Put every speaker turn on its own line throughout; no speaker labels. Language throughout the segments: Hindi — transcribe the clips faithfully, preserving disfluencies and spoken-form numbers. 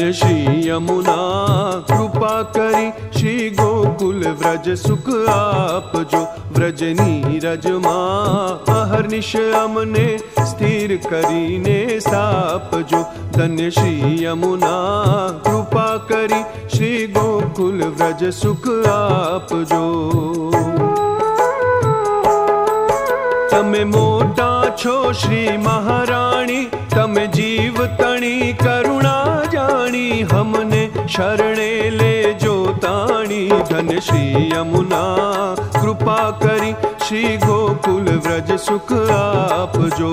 धन्य श्री यमुना कृपा करी श्री गोकुल व्रज सुख आप जो व्रज नीरज माँ अहर्निश अमने स्थिर करीने साप जो धन्य श्री यमुना कृपा करी श्री गोकुल व्रज सुख आप जो तमे मोटा छो श्री महाराणी तमे जीव तणी करुणा जानी हमने शरणे ले जो ताणी धन्य श्री यमुना कृपा करी श्री गोकुल व्रज सुख आप जो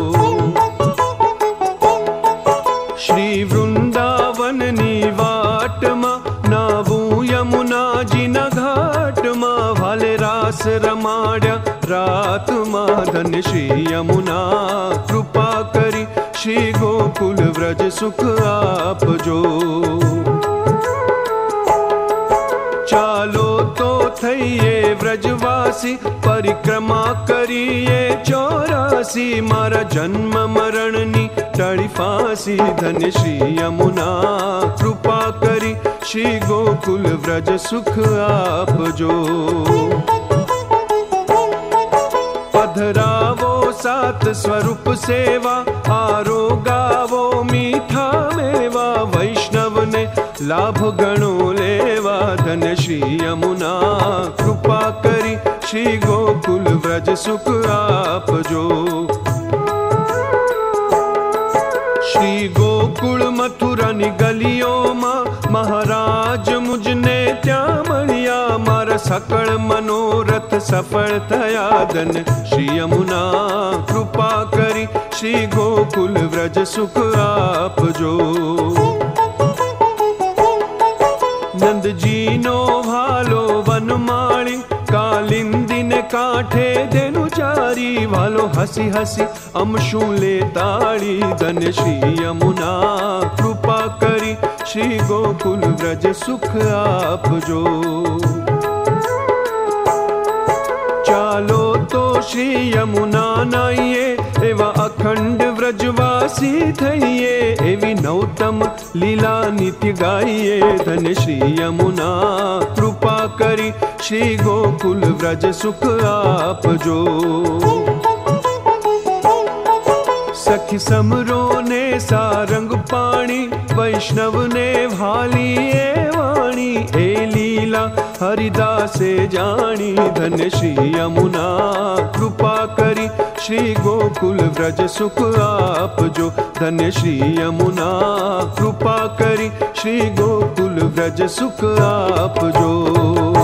श्री वृंदावन नीवाट मा नावू यमुना जिना घाट मा भाले रास रमाड्या रात मा धन्य श्री यमुना कृपा करी श्री गोकुल व्रज सुख आप जो चालो तो थईये व्रजवासी परिक्रमा करिए चौरासी मारा जन्म मरण नी टળી फांसी धन्य श्री यमुना कृपा करी श्री गोकुल व्रज सुख आप जो पधरावो सात स्वरूप सेवा आरोगावो मीठा मेवा वैष्णव ने लाभ गणो लेवा धन्य श्री यमुना कृपा करी श्री गोकुल व्रज सुख आप जो श्री गोकुल मथुरा नी गलियों मां महाराज मुझने त्या मळिया मारा सकल मनोरथ सफल थया धन्य श्री यमुना कृपा करी श्री गोकुल व्रज सुख आप जो नंद जी नो भालो वनमाली कालिंदी ने काठे देनु चारी वालो हसी हसी अमशु ले ताड़ी धन्य श्री यमुना कृपा करी श्री गोकुल व्रज सुख आप जो चालो तो श्री यमुना नाइए एवा अखंड व्रजवासी थईये एवी नौतम लीला नित्य गाइए धन्य श्री यमुना कृपा करी श्री गोकुल व्रज सुख आप जो सखी समरो ने सारंग पाणी वैष्णव ने भाली ए वाणी ए लीला हरिदासे जानी धन्य श्री यमुना कृपा करी श्री गोकुल व्रज सुख आप जो धन्य श्री यमुना कृपा करी श्री गोकुल व्रज सुख आप जो।